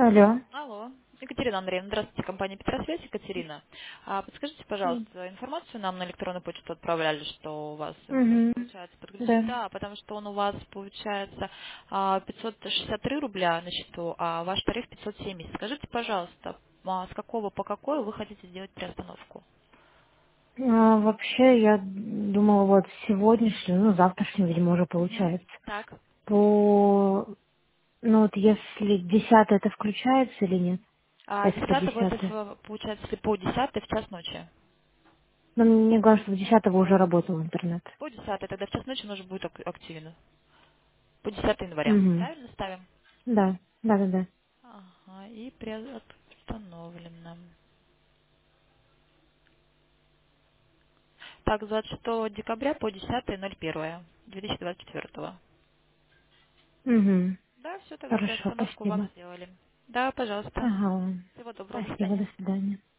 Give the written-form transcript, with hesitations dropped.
Алло. Алло. Екатерина Андреевна, здравствуйте, компания Петросвязь, Екатерина. Подскажите, пожалуйста, информацию нам на электронную почту отправляли, что у вас интернет Угу. получается подключить. Да. Да, потому что он у вас получается 563 рубля на счету, а ваш тариф 570. Скажите, пожалуйста, с какого по какой вы хотите сделать приостановку? Вообще, я думала, вот сегодняшний, ну, завтрашний, видимо, уже Мгм. получается. Так. По, ну, вот если 10 это включается или нет? Если по 10 это 10. получается, если по 10 в час ночи. Но мне говорят, что в 10 уже работал интернет. По 10 тогда в час ночи он уже будет активен. По 10 января. Угу. Правильно ставим? Да. Да. Ага, и приостановлено. Так, с 26 декабря по 10.01 2024. Угу. Да, все, тогда Хорошо, приостановку вам спасибо. сделали. Да, пожалуйста. Ага. Всего доброго, до Спасибо, свидания. до свидания.